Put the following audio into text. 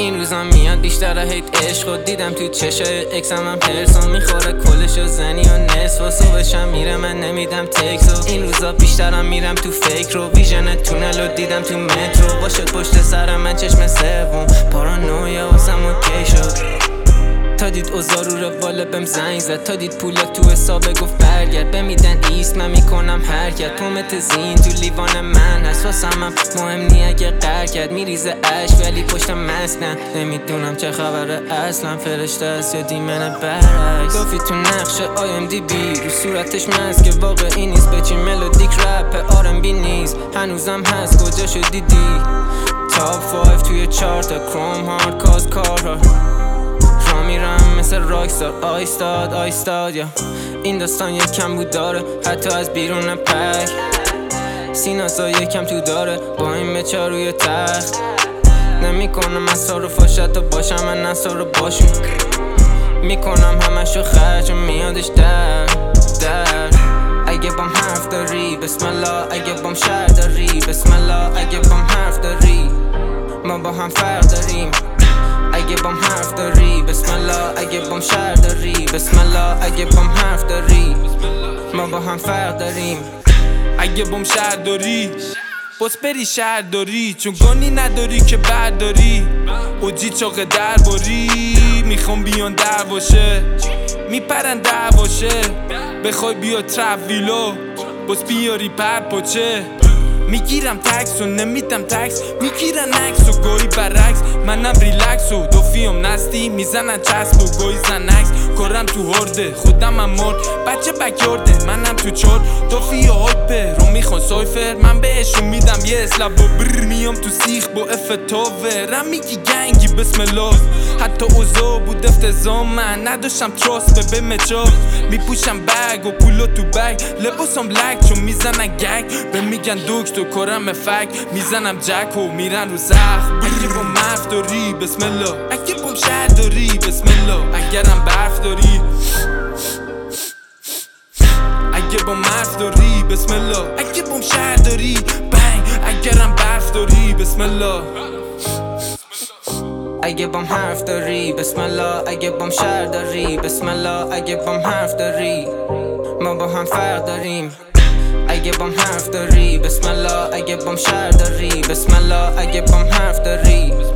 این روزا میاد بیشتر هیت عشقو دیدم تو چشای اکسم هم پرسو میخوره کلشو زنی و نصف و صبحشم میره من نمیدم تکسو این روزا بیشترم میرم تو فکر رو ویژن تونل رو دیدم تو مترو باشد پشت سرم من چشم سوم پارانویا واسم اوکی شد تا دید اوضاع رو رواله بهم زنگ زد تا دید پولا تو حسابه گفت برگرد بمیدن ایست من میکنم حرکت پومت زین تو لیوان من هست واسم مهم نی اگه قهر کرد میریزه عشق ولی پشتم مسکن نمیدونم چه خبره اصلا فرشته است یا دیمن برعکس دافی تو نقشه IMDb رو صورتش مسکه واقعی نیست بچی ملودیک رپ R&B نیست هنوزم هست کجاشو دیدی تاپ 5 توی چارت کروم هارد کاز کارها میرم مثل راکستار آیستاد یا این داستان یکم بود داره حتی از بیرون پک سیناسا یکم تو داره با این بچه روی تخت نمیکنم اسرار و فاشت تا باشم من اسرار رو باشون میکنم همشو خرج و میادش در اگه بام حرف داری بسم الله اگه بام شهر داری بسم الله اگه بام حرف داری ما با هم فرق داریم اگه بام حرف داری بسم الله اگه بام شهر داری بسم الله اگه بام حرف داری ما با هم فرق داریم اگه بام شهر داری باز بری شهر داری چون گانی نداری که برداری اوجی چاق درباری میخوام بیان درواشه میپرن درواشه بخوای بیا ترویلو باز بیاری پرپاچه میگیرم تکس و نمیدم تکس میگیرن عکس و گویی برعکس منم ریلکس و دوفیم نستی میزنن چسب و گویی زنکس کارم تو هرده خودم هم مرد بچه بکیارده منم تو چرد دوفی و هایپه رو میخوان سایفر من بهشون میدم یه اسلب و بر میام تو سیخ با افتاوه رم میگی گنگی بسم الله حتی اوزا بود افتضا من نداشتم تراست به مچا میپوشم بگ و پولو تو بگ لباسم لک چون میزنن گگ به میگن دکتر کارم فک میزنم جک و میرن رو زخم اگه با مرف داری بسم الله اگه بام شهر داری بسم الله اگرم برف داری اگه با مرف داری بسم الله اگه بام شهر داری بنگ اگرم برف داری بسم الله اگه بام حرف داری بسم الله اگه بام شهر داری بسم الله اگه بام حرف داری ما با هم فرق داریم اگه بام حرف داری بسم الله اگه بام شهر داری بسم الله اگه بام حرف داری